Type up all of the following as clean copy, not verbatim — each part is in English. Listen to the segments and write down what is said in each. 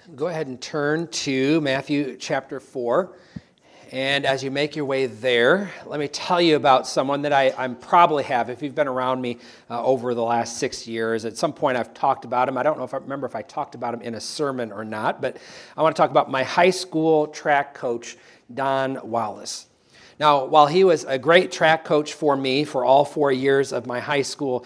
Go ahead and turn to Matthew chapter 4. And as you make your way there, let me tell you about someone that I probably have. If you've been around me over the last 6 years, at some point I've talked about him. I don't know if I remember if I talked about him in a sermon or not, but I want to talk about my high school track coach, Don Wallace. Now, while he was a great track coach for me for all 4 years of my high school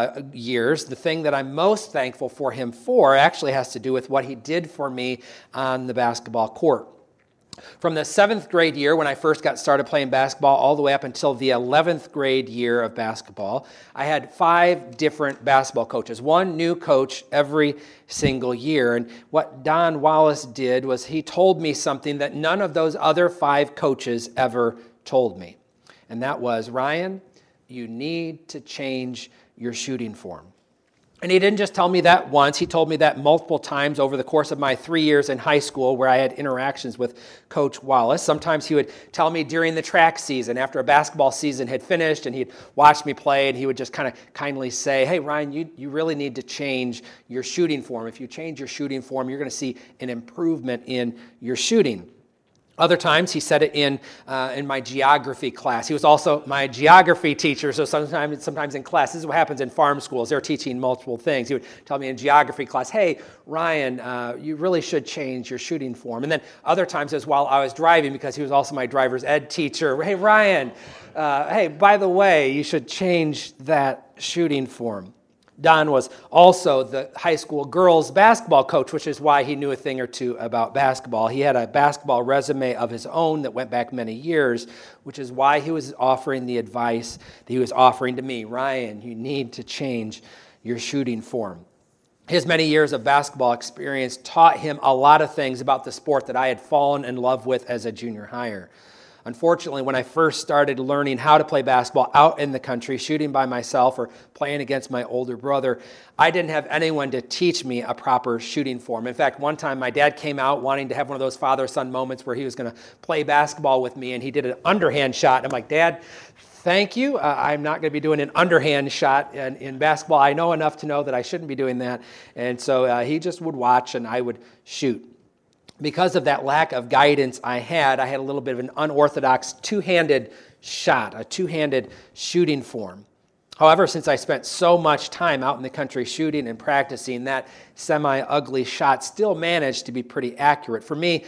years, the thing that I'm most thankful for him for actually has to do with what he did for me on the basketball court. From the 7th grade year, when I first got started playing basketball, all the way up until the 11th grade year of basketball, I had 5 different basketball coaches, one new coach every single year. And what Don Wallace did was he told me something that none of those other 5 coaches ever told me. And that was, Ryan, you need to change your shooting form. And he didn't just tell me that once. He told me that multiple times over the course of my 3 years in high school where I had interactions with Coach Wallace. Sometimes he would tell me during the track season, after a basketball season had finished and he'd watched me play, and he would just kind of kindly say, hey, Ryan, you really need to change your shooting form. If you change your shooting form, you're going to see an improvement in your shooting. Other times, he said it in my geography class. He was also my geography teacher, so sometimes in class, this is what happens in farm schools. They're teaching multiple things. He would tell me in geography class, hey, Ryan, you really should change your shooting form. And then other times as while I was driving, because he was also my driver's ed teacher, hey, Ryan, hey, by the way, you should change that shooting form. Don was also the high school girls basketball coach, which is why he knew a thing or two about basketball. He had a basketball resume of his own that went back many years, which is why he was offering the advice that he was offering to me. Ryan, you need to change your shooting form. His many years of basketball experience taught him a lot of things about the sport that I had fallen in love with as a junior higher. Unfortunately, when I first started learning how to play basketball out in the country, shooting by myself or playing against my older brother, I didn't have anyone to teach me a proper shooting form. In fact, one time my dad came out wanting to have one of those father-son moments where he was going to play basketball with me, and he did an underhand shot. I'm like, Dad, thank you. I'm not going to be doing an underhand shot in basketball. I know enough to know that I shouldn't be doing that. And so he just would watch and I would shoot. Because of that lack of guidance I had a little bit of an unorthodox two-handed shot, a two-handed shooting form. However, since I spent so much time out in the country shooting and practicing, that semi-ugly shot still managed to be pretty accurate. For me,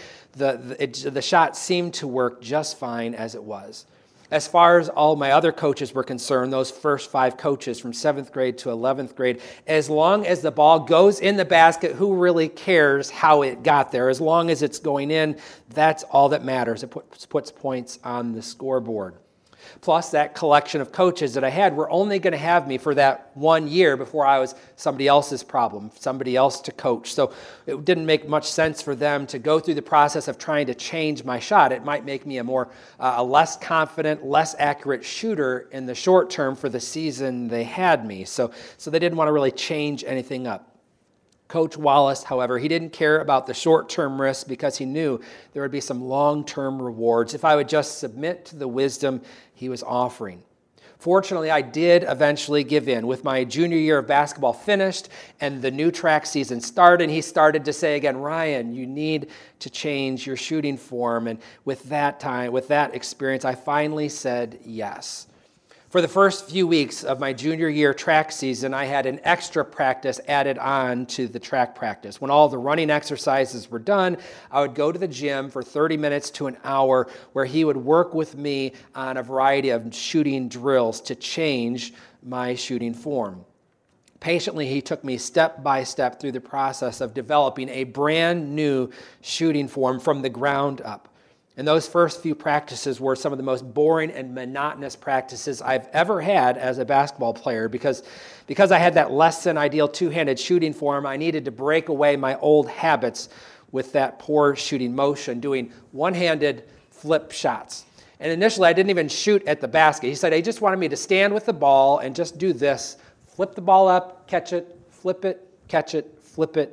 the shot seemed to work just fine as it was. As far as all my other coaches were concerned, those first 5 coaches from 7th grade to 11th grade, as long as the ball goes in the basket, who really cares how it got there? As long as it's going in, that's all that matters. It puts points on the scoreboard. Plus, that collection of coaches that I had were only going to have me for that 1 year before I was somebody else's problem, somebody else to coach. So it didn't make much sense for them to go through the process of trying to change my shot. It might make me a less confident, less accurate shooter in the short term for the season they had me. So they didn't want to really change anything up. Coach Wallace, however, he didn't care about the short-term risks because he knew there would be some long-term rewards if I would just submit to the wisdom he was offering. Fortunately, I did eventually give in. With my junior year of basketball finished and the new track season started, he started to say again, Ryan, you need to change your shooting form. And with that experience, I finally said yes. For the first few weeks of my junior year track season, I had an extra practice added on to the track practice. When all the running exercises were done, I would go to the gym for 30 minutes to an hour where he would work with me on a variety of shooting drills to change my shooting form. Patiently, he took me step by step through the process of developing a brand new shooting form from the ground up. And those first few practices were some of the most boring and monotonous practices I've ever had as a basketball player because I had that less than ideal two-handed shooting form. I needed to break away my old habits with that poor shooting motion, doing one-handed flip shots. And initially, I didn't even shoot at the basket. He said he just wanted me to stand with the ball and just do this, flip the ball up, catch it, flip it, catch it, flip it,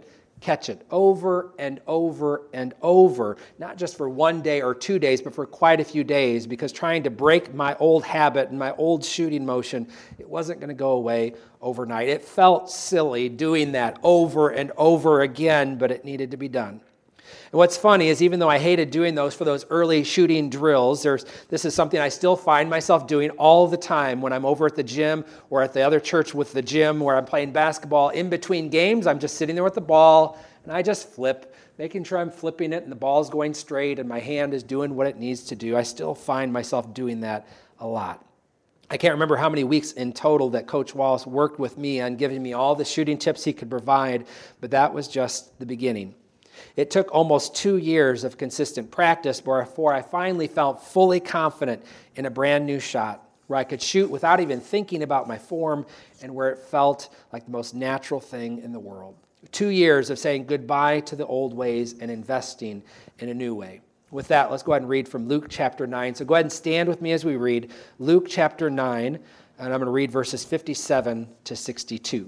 catch it over and over and over, not just for 1 day or 2 days, but for quite a few days, because trying to break my old habit and my old shooting motion, it wasn't going to go away overnight. It felt silly doing that over and over again, but it needed to be done. And what's funny is even though I hated doing those for those early shooting drills, this is something I still find myself doing all the time when I'm over at the gym or at the other church with the gym where I'm playing basketball. In between games, I'm just sitting there with the ball and I just flip, making sure I'm flipping it and the ball's going straight and my hand is doing what it needs to do. I still find myself doing that a lot. I can't remember how many weeks in total that Coach Wallace worked with me on giving me all the shooting tips he could provide, but that was just the beginning. It took almost 2 years of consistent practice before I finally felt fully confident in a brand new shot where I could shoot without even thinking about my form and where it felt like the most natural thing in the world. 2 years of saying goodbye to the old ways and investing in a new way. With that, let's go ahead and read from Luke chapter 9. So go ahead and stand with me as we read Luke chapter 9, and I'm going to read verses 57 to 62.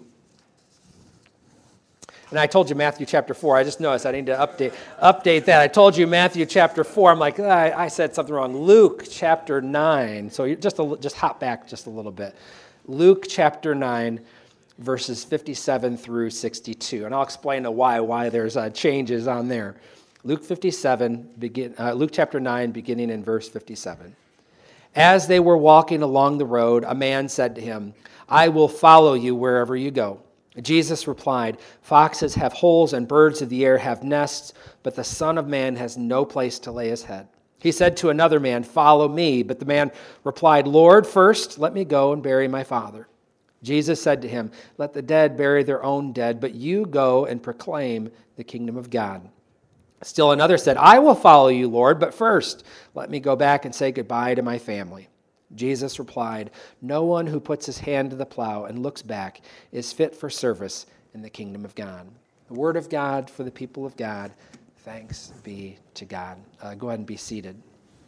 And I told you Matthew chapter 4. I just noticed I need to update that. I told you Matthew chapter 4. I'm like, I said something wrong. Luke chapter 9. So you just hop back just a little bit. Luke chapter 9, verses 57 through 62. And I'll explain why there's changes on there. Luke chapter 9, beginning in verse 57. As they were walking along the road, a man said to him, "I will follow you wherever you go." Jesus replied, "Foxes have holes and birds of the air have nests, but the Son of Man has no place to lay his head." He said to another man, "Follow me." But the man replied, "Lord, first let me go and bury my father." Jesus said to him, "Let the dead bury their own dead, but you go and proclaim the kingdom of God." Still another said, "I will follow you, Lord, but first let me go back and say goodbye to my family." Jesus replied, "No one who puts his hand to the plow and looks back is fit for service in the kingdom of God." The word of God for the people of God. Thanks be to God. Go ahead and be seated.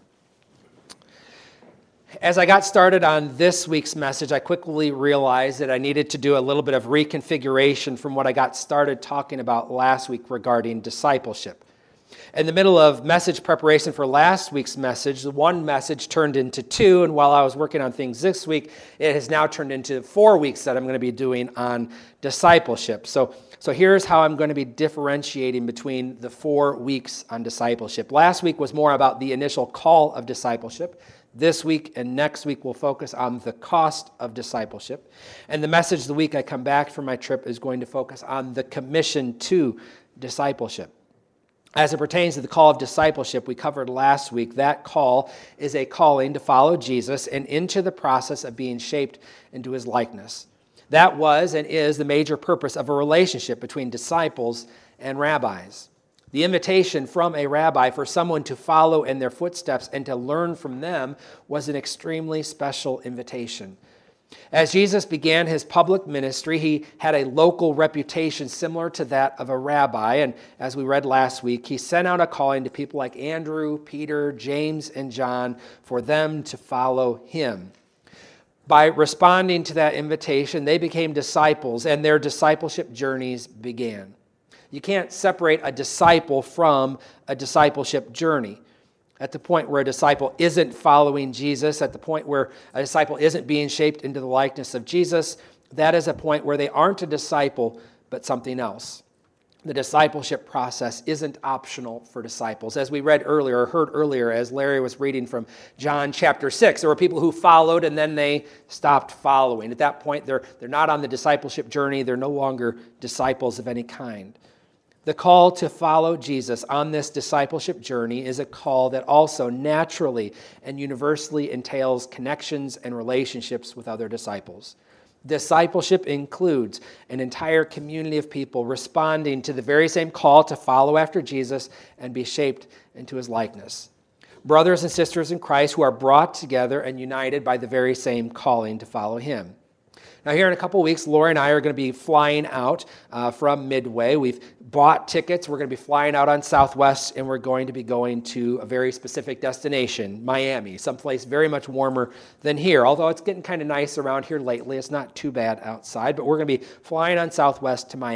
As I got started on this week's message, I quickly realized that I needed to do a little bit of reconfiguration from what I got started talking about last week regarding discipleship. In the middle of message preparation for last week's message, the one message turned into two, and while I was working on things this week, it has now turned into 4 weeks that I'm going to be doing on discipleship. So here's how I'm going to be differentiating between the 4 weeks on discipleship. Last week was more about the initial call of discipleship. This week and next week we'll focus on the cost of discipleship. And the message the week I come back from my trip is going to focus on the commission to discipleship. As it pertains to the call of discipleship we covered last week, that call is a calling to follow Jesus and into the process of being shaped into his likeness. That was and is the major purpose of a relationship between disciples and rabbis. The invitation from a rabbi for someone to follow in their footsteps and to learn from them was an extremely special invitation. As Jesus began his public ministry, he had a local reputation similar to that of a rabbi. And as we read last week, he sent out a calling to people like Andrew, Peter, James, and John for them to follow him. By responding to that invitation, they became disciples and their discipleship journeys began. You can't separate a disciple from a discipleship journey. At the point where a disciple isn't following Jesus, at the point where a disciple isn't being shaped into the likeness of Jesus, that is a point where they aren't a disciple, but something else. The discipleship process isn't optional for disciples. As we read earlier, or heard earlier, as Larry was reading from John chapter 6, there were people who followed and then they stopped following. At that point, they're not on the discipleship journey. They're no longer disciples of any kind. The call to follow Jesus on this discipleship journey is a call that also naturally and universally entails connections and relationships with other disciples. Discipleship includes an entire community of people responding to the very same call to follow after Jesus and be shaped into his likeness. Brothers and sisters in Christ who are brought together and united by the very same calling to follow him. Now, here in a couple of weeks, Lori and I are going to be flying out from Midway. We've bought tickets. We're going to be flying out on Southwest, and we're going to be going to a very specific destination, Miami, someplace very much warmer than here. Although it's getting kind of nice around here lately. It's not too bad outside, but we're going to be flying on Southwest to Miami.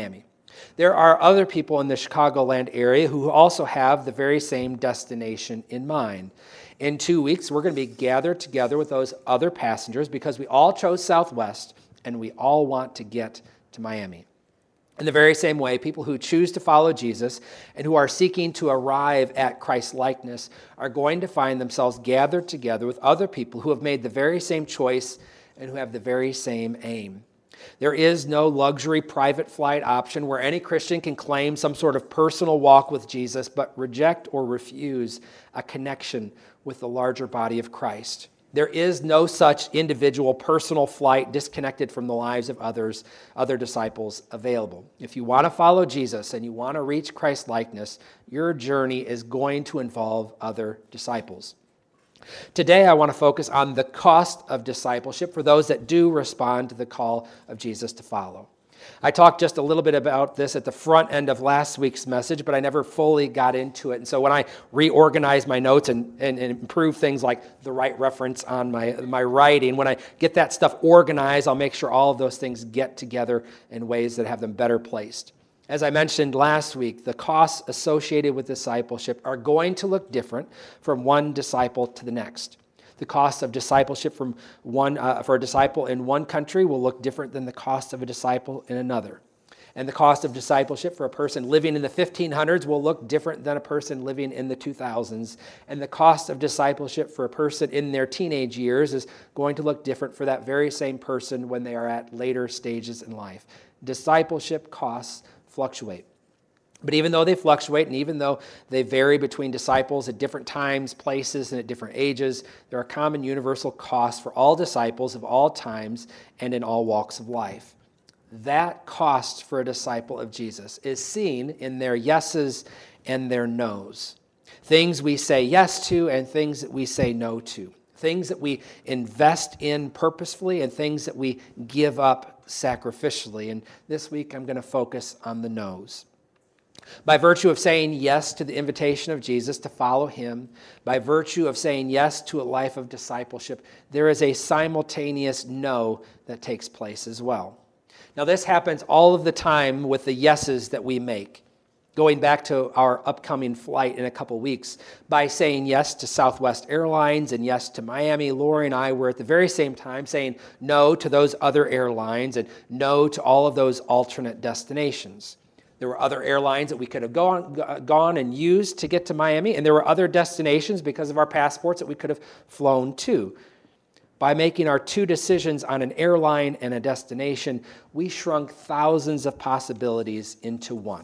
There are other people in the Chicagoland area who also have the very same destination in mind. In 2 weeks, we're going to be gathered together with those other passengers because we all chose Southwest and we all want to get to Miami. In the very same way, people who choose to follow Jesus and who are seeking to arrive at Christ's likeness are going to find themselves gathered together with other people who have made the very same choice and who have the very same aim. There is no luxury private flight option where any Christian can claim some sort of personal walk with Jesus, but reject or refuse a connection with the larger body of Christ. There is no such individual personal flight disconnected from the lives of other disciples available. If you want to follow Jesus and you want to reach Christ's likeness, your journey is going to involve other disciples. Today, I want to focus on the cost of discipleship for those that do respond to the call of Jesus to follow. I talked just a little bit about this at the front end of last week's message, but I never fully got into it. And so when I reorganize my notes and improve things like the right reference on my writing, when I get that stuff organized, I'll make sure all of those things get together in ways that have them better placed. As I mentioned last week, the costs associated with discipleship are going to look different from one disciple to the next. The cost of discipleship for a disciple in one country will look different than the cost of a disciple in another. And the cost of discipleship for a person living in the 1500s will look different than a person living in the 2000s. And the cost of discipleship for a person in their teenage years is going to look different for that very same person when they are at later stages in life. Discipleship costs fluctuate. But even though they fluctuate and even though they vary between disciples at different times, places, and at different ages, there are common universal costs for all disciples of all times and in all walks of life. That cost for a disciple of Jesus is seen in their yeses and their nos. Things we say yes to and things that we say no to. Things that we invest in purposefully and things that we give up sacrificially. And this week I'm going to focus on the no's. By virtue of saying yes to the invitation of Jesus to follow him, by virtue of saying yes to a life of discipleship, there is a simultaneous no that takes place as well. Now, this happens all of the time with the yeses that we make. Going back to our upcoming flight in a couple weeks, by saying yes to Southwest Airlines and yes to Miami, Lori and I were at the very same time saying no to those other airlines and no to all of those alternate destinations. There were other airlines that we could have gone and used to get to Miami, and there were other destinations because of our passports that we could have flown to. By making our two decisions on an airline and a destination, we shrunk thousands of possibilities into one.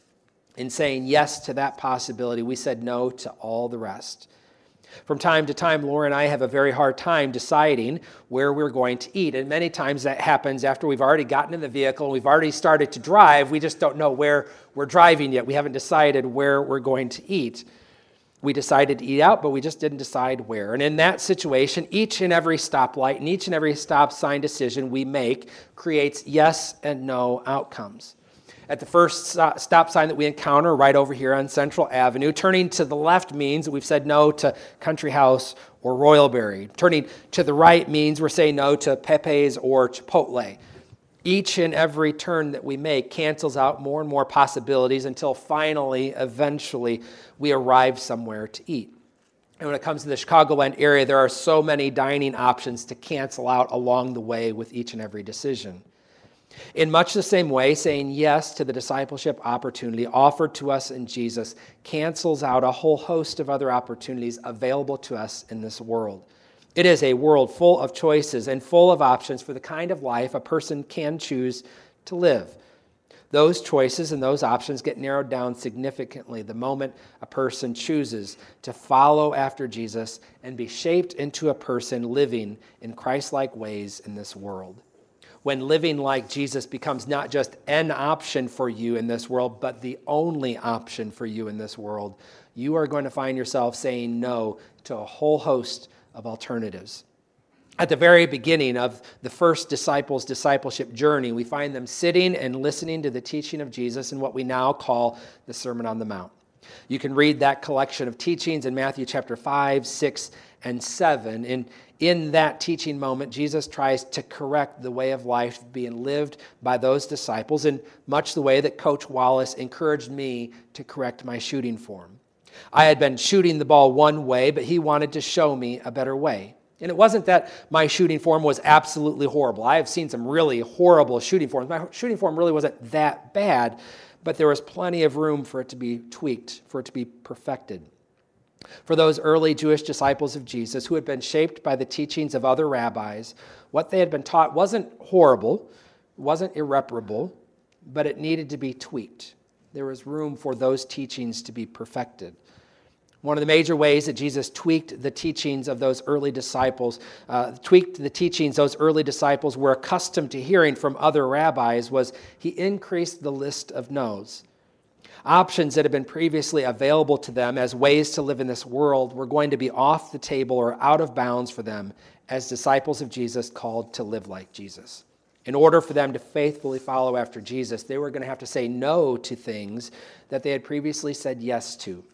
In saying yes to that possibility, we said no to all the rest. From time to time, Laura and I have a very hard time deciding where we're going to eat. And many times that happens after we've already gotten in the vehicle and we've already started to drive. We just don't know where we're driving yet. We haven't decided where we're going to eat. We decided to eat out, but we just didn't decide where. And in that situation, each and every stoplight and each and every stop sign decision we make creates yes and no outcomes. At the first stop sign that we encounter right over here on Central Avenue, turning to the left means that we've said no to Country House or Royalberry. Turning to the right means we're saying no to Pepe's or Chipotle. Each and every turn that we make cancels out more and more possibilities until finally, eventually, we arrive somewhere to eat. And when it comes to the Chicagoland area, there are so many dining options to cancel out along the way with each and every decision. In much the same way, saying yes to the discipleship opportunity offered to us in Jesus cancels out a whole host of other opportunities available to us in this world. It is a world full of choices and full of options for the kind of life a person can choose to live. Those choices and those options get narrowed down significantly the moment a person chooses to follow after Jesus and be shaped into a person living in Christ-like ways in this world. When living like Jesus becomes not just an option for you in this world, but the only option for you in this world, you are going to find yourself saying no to a whole host of alternatives. At the very beginning of the first disciples' discipleship journey, we find them sitting and listening to the teaching of Jesus in what we now call the Sermon on the Mount. You can read that collection of teachings in Matthew chapter 5, 6, and 7. In that teaching moment, Jesus tries to correct the way of life being lived by those disciples in much the way that Coach Wallace encouraged me to correct my shooting form. I had been shooting the ball one way, but he wanted to show me a better way. And it wasn't that my shooting form was absolutely horrible. I have seen some really horrible shooting forms. My shooting form really wasn't that bad, but there was plenty of room for it to be tweaked, for it to be perfected. For those early Jewish disciples of Jesus who had been shaped by the teachings of other rabbis, what they had been taught wasn't horrible, wasn't irreparable, but it needed to be tweaked. There was room for those teachings to be perfected. One of the major ways that Jesus tweaked the teachings of those early disciples, those early disciples were accustomed to hearing from other rabbis, was he increased the list of no's. Options that had been previously available to them as ways to live in this world were going to be off the table or out of bounds for them as disciples of Jesus called to live like Jesus. In order for them to faithfully follow after Jesus, they were going to have to say no to things that they had previously said yes to.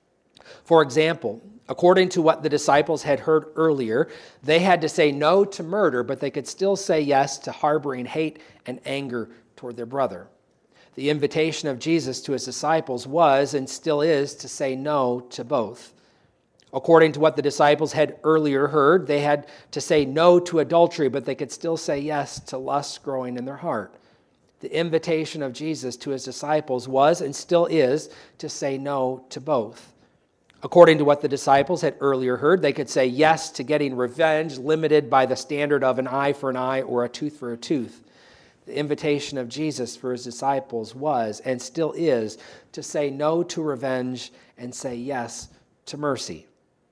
For example, according to what the disciples had heard earlier, they had to say no to murder, but they could still say yes to harboring hate and anger toward their brother. The invitation of Jesus to his disciples was and still is to say no to both. According to what the disciples had earlier heard, they had to say no to adultery, but they could still say yes to lust growing in their heart. The invitation of Jesus to his disciples was and still is to say no to both. According to what the disciples had earlier heard, they could say yes to getting revenge limited by the standard of an eye for an eye or a tooth for a tooth. The invitation of Jesus for his disciples was and still is to say no to revenge and say yes to mercy.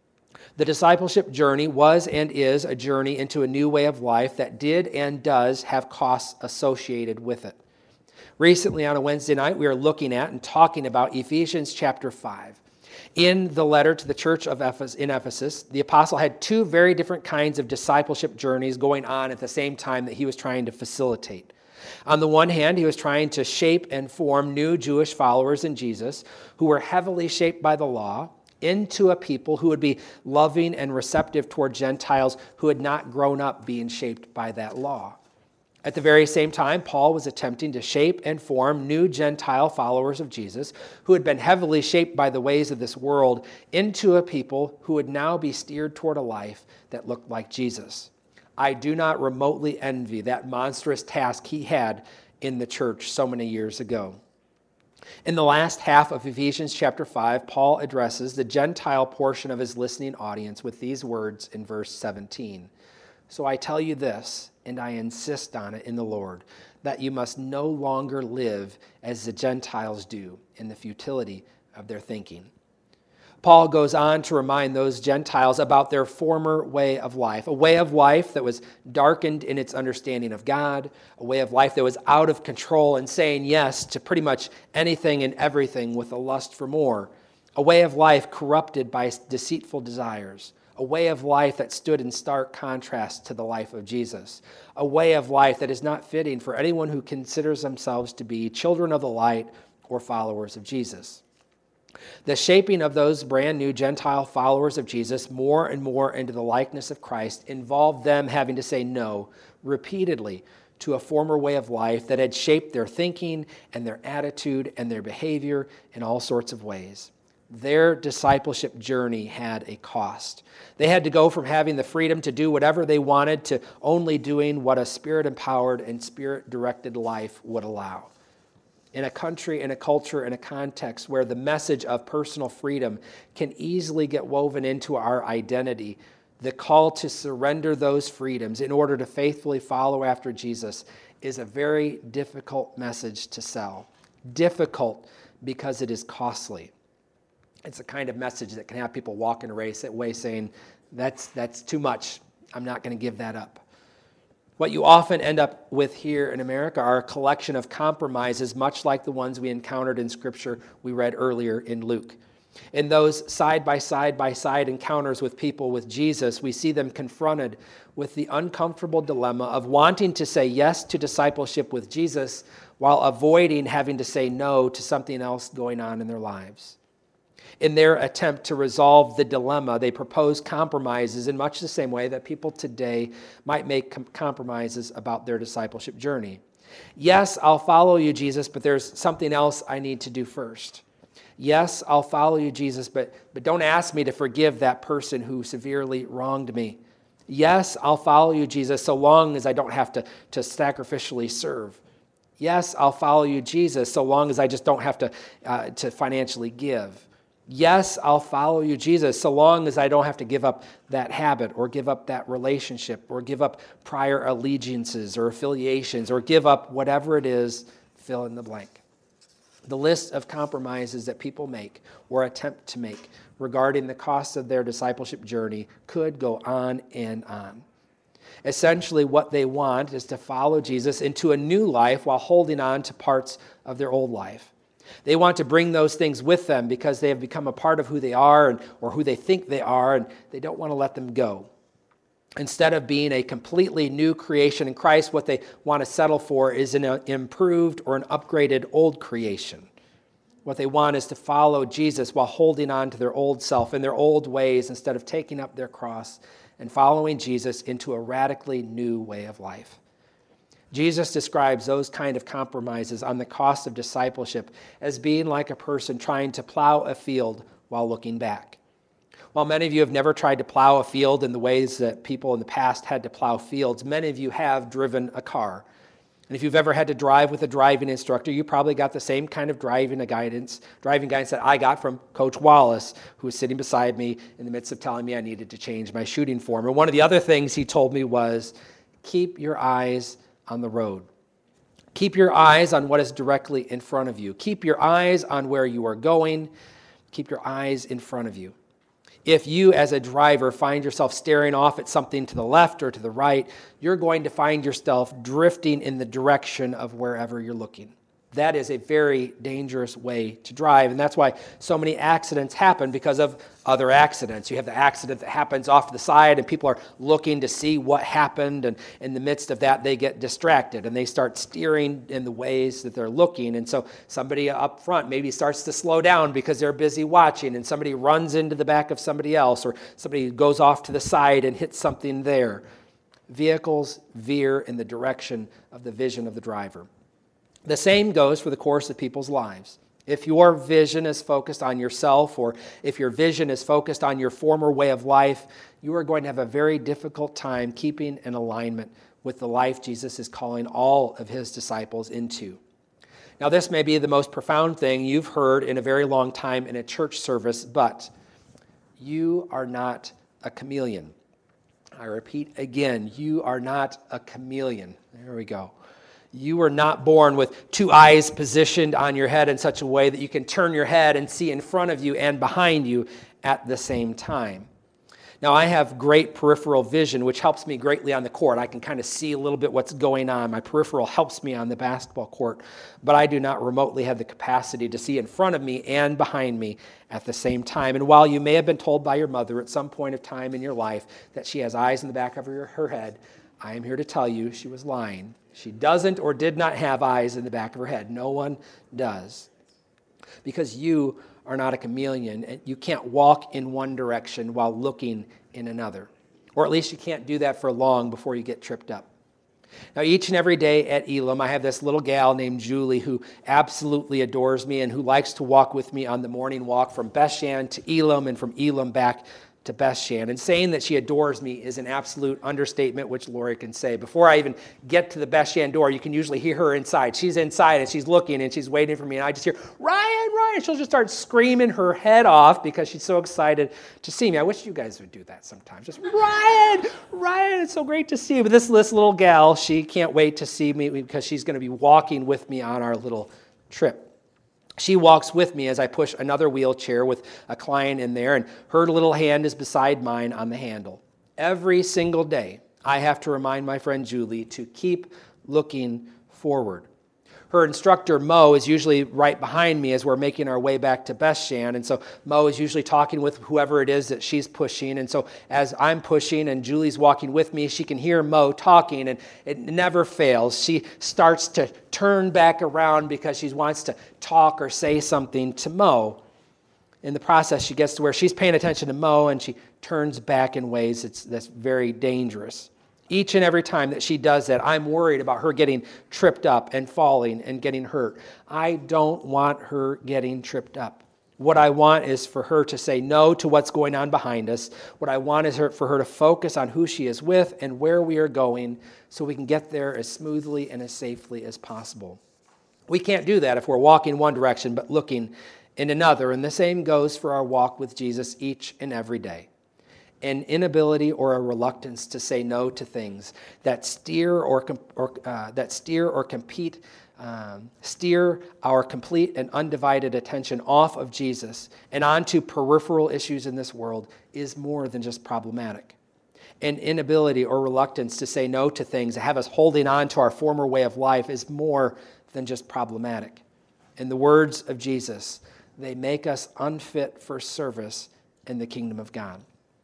The discipleship journey was and is a journey into a new way of life that did and does have costs associated with it. Recently on a Wednesday night, we were looking at and talking about Ephesians chapter 5. In the letter to the church of Ephesus, the apostle had two very different kinds of discipleship journeys going on at the same time that he was trying to facilitate. On the one hand, he was trying to shape and form new Jewish followers in Jesus who were heavily shaped by the law into a people who would be loving and receptive toward Gentiles who had not grown up being shaped by that law. At the very same time, Paul was attempting to shape and form new Gentile followers of Jesus who had been heavily shaped by the ways of this world into a people who would now be steered toward a life that looked like Jesus. I do not remotely envy that monstrous task he had in the church so many years ago. In the last half of Ephesians chapter 5, Paul addresses the Gentile portion of his listening audience with these words in verse 17. So I tell you this, and I insist on it in the Lord, that you must no longer live as the Gentiles do in the futility of their thinking. Paul goes on to remind those Gentiles about their former way of life, a way of life that was darkened in its understanding of God, a way of life that was out of control and saying yes to pretty much anything and everything with a lust for more, a way of life corrupted by deceitful desires, a way of life that stood in stark contrast to the life of Jesus, a way of life that is not fitting for anyone who considers themselves to be children of the light or followers of Jesus. The shaping of those brand new Gentile followers of Jesus more and more into the likeness of Christ involved them having to say no repeatedly to a former way of life that had shaped their thinking and their attitude and their behavior in all sorts of ways. Their discipleship journey had a cost. They had to go from having the freedom to do whatever they wanted to only doing what a Spirit-empowered and Spirit-directed life would allow. In a country, in a culture, in a context where the message of personal freedom can easily get woven into our identity, the call to surrender those freedoms in order to faithfully follow after Jesus is a very difficult message to sell. Difficult because it is costly. It's a kind of message that can have people walking away saying, that's too much. I'm not going to give that up. What you often end up with here in America are a collection of compromises, much like the ones we encountered in Scripture we read earlier in Luke. In those side-by-side encounters with people with Jesus, we see them confronted with the uncomfortable dilemma of wanting to say yes to discipleship with Jesus while avoiding having to say no to something else going on in their lives. In their attempt to resolve the dilemma, they propose compromises in much the same way that people today might make compromises about their discipleship journey. Yes, I'll follow you, Jesus, but there's something else I need to do first. Yes, I'll follow you, Jesus, but don't ask me to forgive that person who severely wronged me. Yes, I'll follow you, Jesus, so long as I don't have to sacrificially serve. Yes, I'll follow you, Jesus, so long as I just don't have to financially give. Yes, I'll follow you, Jesus, so long as I don't have to give up that habit or give up that relationship or give up prior allegiances or affiliations or give up whatever it is, fill in the blank. The list of compromises that people make or attempt to make regarding the cost of their discipleship journey could go on and on. Essentially, what they want is to follow Jesus into a new life while holding on to parts of their old life. They want to bring those things with them because they have become a part of who they are or who they think they are, and they don't want to let them go. Instead of being a completely new creation in Christ, what they want to settle for is an improved or an upgraded old creation. What they want is to follow Jesus while holding on to their old self and their old ways instead of taking up their cross and following Jesus into a radically new way of life. Jesus describes those kind of compromises on the cost of discipleship as being like a person trying to plow a field while looking back. While many of you have never tried to plow a field in the ways that people in the past had to plow fields, many of you have driven a car. And if you've ever had to drive with a driving instructor, you probably got the same kind of driving guidance that I got from Coach Wallace, who was sitting beside me in the midst of telling me I needed to change my shooting form. And one of the other things he told me was, keep your eyes on the road. Keep your eyes on what is directly in front of you. Keep your eyes on where you are going. Keep your eyes in front of you. If you, as a driver, find yourself staring off at something to the left or to the right, you're going to find yourself drifting in the direction of wherever you're looking. That is a very dangerous way to drive, and that's why so many accidents happen because of other accidents. You have the accident that happens off to the side, and people are looking to see what happened, and in the midst of that, they get distracted, and they start steering in the ways that they're looking, and so somebody up front maybe starts to slow down because they're busy watching, and somebody runs into the back of somebody else, or somebody goes off to the side and hits something there. Vehicles veer in the direction of the vision of the driver. The same goes for the course of people's lives. If your vision is focused on yourself, or if your vision is focused on your former way of life, you are going to have a very difficult time keeping in alignment with the life Jesus is calling all of his disciples into. Now, this may be the most profound thing you've heard in a very long time in a church service, but you are not a chameleon. I repeat again, you are not a chameleon. There we go. You were not born with two eyes positioned on your head in such a way that you can turn your head and see in front of you and behind you at the same time. Now, I have great peripheral vision, which helps me greatly on the court. I can kind of see a little bit what's going on. My peripheral helps me on the basketball court, but I do not remotely have the capacity to see in front of me and behind me at the same time. And while you may have been told by your mother at some point of time in your life that she has eyes in the back of her head, I am here to tell you she was lying. She doesn't or did not have eyes in the back of her head. No one does. Because you are not a chameleon, and you can't walk in one direction while looking in another. Or at least you can't do that for long before you get tripped up. Now, each and every day at Elam, I have this little gal named Julie who absolutely adores me and who likes to walk with me on the morning walk from Bethshan to Elam and from Elam back to Bethshan. And saying that she adores me is an absolute understatement, which Lori can say. Before I even get to the Bethshan door, you can usually hear her inside. She's inside and she's looking and she's waiting for me. And I just hear, Ryan, Ryan. She'll just start screaming her head off because she's so excited to see me. I wish you guys would do that sometimes. Just, Ryan, Ryan, it's so great to see you. But this little gal, she can't wait to see me because she's going to be walking with me on our little trip. She walks with me as I push another wheelchair with a client in there, and her little hand is beside mine on the handle. Every single day, I have to remind my friend Julie to keep looking forward. Her instructor, Mo, is usually right behind me as we're making our way back to Bethshan, and so Mo is usually talking with whoever it is that she's pushing, and so as I'm pushing and Julie's walking with me, she can hear Mo talking, and it never fails. She starts to turn back around because she wants to talk or say something to Mo. In the process, she gets to where she's paying attention to Mo, and she turns back in ways that's very dangerous. Each and every time that she does that, I'm worried about her getting tripped up and falling and getting hurt. I don't want her getting tripped up. What I want is for her to say no to what's going on behind us. What I want is for her to focus on who she is with and where we are going so we can get there as smoothly and as safely as possible. We can't do that if we're walking one direction but looking in another, and the same goes for our walk with Jesus each and every day. An inability or a reluctance to say no to things that steer our complete and undivided attention off of Jesus and onto peripheral issues in this world is more than just problematic. An inability or reluctance to say no to things that have us holding on to our former way of life is more than just problematic. In the words of Jesus, they make us unfit for service in the kingdom of God.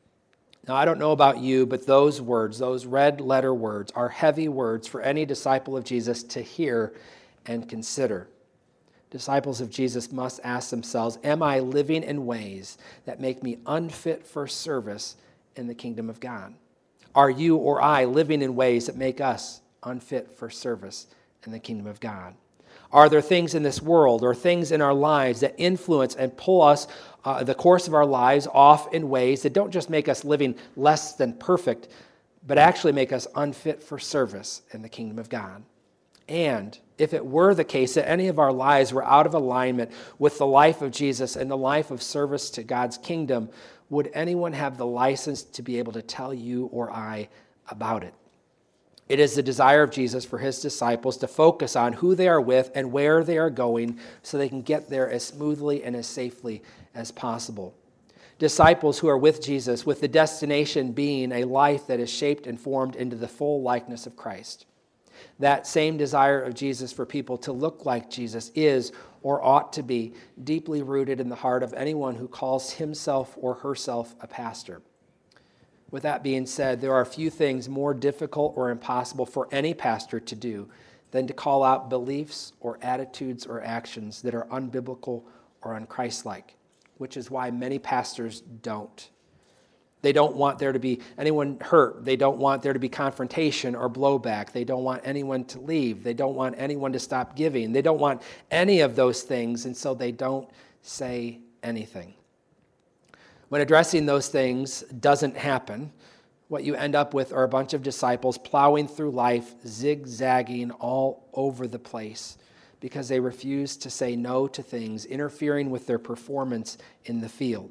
Now, I don't know about you, but those words, those red letter words, are heavy words for any disciple of Jesus to hear and consider. Disciples of Jesus must ask themselves, am I living in ways that make me unfit for service in the kingdom of God? Are you or I living in ways that make us unfit for service in the kingdom of God? Are there things in this world or things in our lives that influence and pull us, the course of our lives, off in ways that don't just make us living less than perfect, but actually make us unfit for service in the kingdom of God? And if it were the case that any of our lives were out of alignment with the life of Jesus and the life of service to God's kingdom, would anyone have the license to be able to tell you or I about it? It is the desire of Jesus for his disciples to focus on who they are with and where they are going so they can get there as smoothly and as safely as possible. Disciples who are with Jesus, with the destination being a life that is shaped and formed into the full likeness of Christ. That same desire of Jesus for people to look like Jesus is, or ought to be, deeply rooted in the heart of anyone who calls himself or herself a pastor. With that being said, there are few things more difficult or impossible for any pastor to do than to call out beliefs or attitudes or actions that are unbiblical or unchristlike, which is why many pastors don't. They don't want there to be anyone hurt. They don't want there to be confrontation or blowback. They don't want anyone to leave. They don't want anyone to stop giving. They don't want any of those things, and so they don't say anything. When addressing those things doesn't happen, what you end up with are a bunch of disciples plowing through life, zigzagging all over the place because they refuse to say no to things interfering with their performance in the field.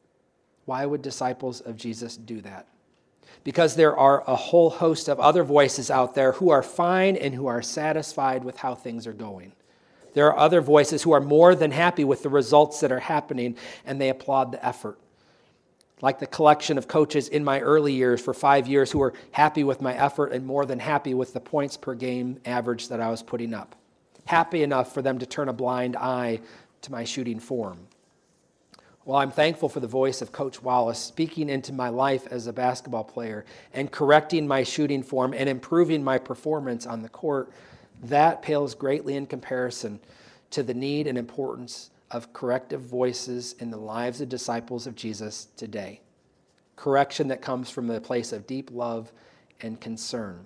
Why would disciples of Jesus do that? Because there are a whole host of other voices out there who are fine and who are satisfied with how things are going. There are other voices who are more than happy with the results that are happening, and they applaud the effort. Like the collection of coaches in my early years for 5 years who were happy with my effort and more than happy with the points per game average that I was putting up. Happy enough for them to turn a blind eye to my shooting form. Well, I'm thankful for the voice of Coach Wallace speaking into my life as a basketball player and correcting my shooting form and improving my performance on the court. That pales greatly in comparison to the need and importance of corrective voices in the lives of disciples of Jesus today. Correction that comes from a place of deep love and concern.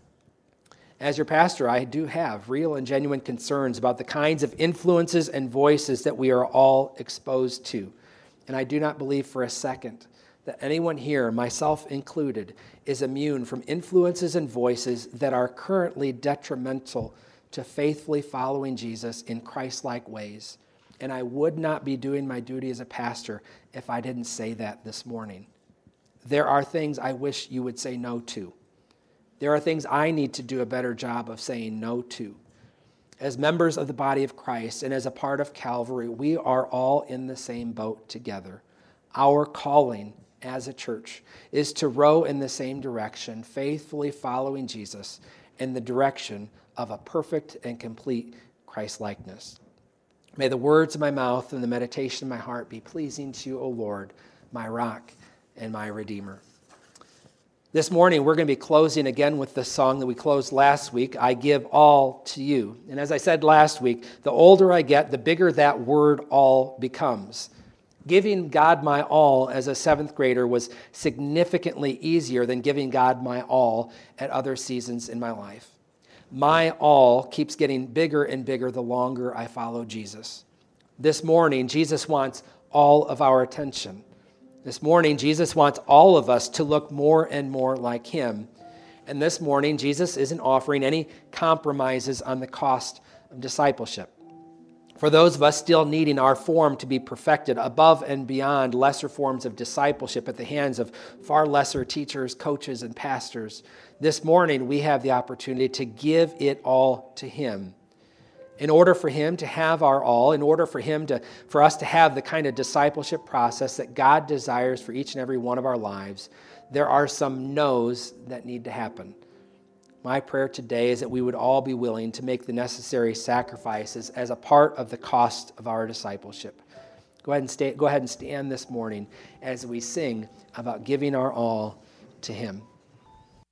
As your pastor, I do have real and genuine concerns about the kinds of influences and voices that we are all exposed to. And I do not believe for a second that anyone here, myself included, is immune from influences and voices that are currently detrimental to faithfully following Jesus in Christ-like ways. And I would not be doing my duty as a pastor if I didn't say that this morning. There are things I wish you would say no to. There are things I need to do a better job of saying no to. As members of the body of Christ and as a part of Calvary, we are all in the same boat together. Our calling as a church is to row in the same direction, faithfully following Jesus in the direction of a perfect and complete Christ-likeness. May the words of my mouth and the meditation of my heart be pleasing to you, O Lord, my rock and my redeemer. This morning, we're going to be closing again with the song that we closed last week, I Give All to You. And as I said last week, the older I get, the bigger that word all becomes. Giving God my all as a seventh grader was significantly easier than giving God my all at other seasons in my life. My all keeps getting bigger and bigger the longer I follow Jesus. This morning, Jesus wants all of our attention. This morning, Jesus wants all of us to look more and more like him. And this morning, Jesus isn't offering any compromises on the cost of discipleship. For those of us still needing our form to be perfected above and beyond lesser forms of discipleship at the hands of far lesser teachers, coaches, and pastors, this morning we have the opportunity to give it all to him. In order for him to have our all, in order for us to have the kind of discipleship process that God desires for each and every one of our lives, there are some no's that need to happen. My prayer today is that we would all be willing to make the necessary sacrifices as a part of the cost of our discipleship. Go ahead and stand this morning as we sing about giving our all to him.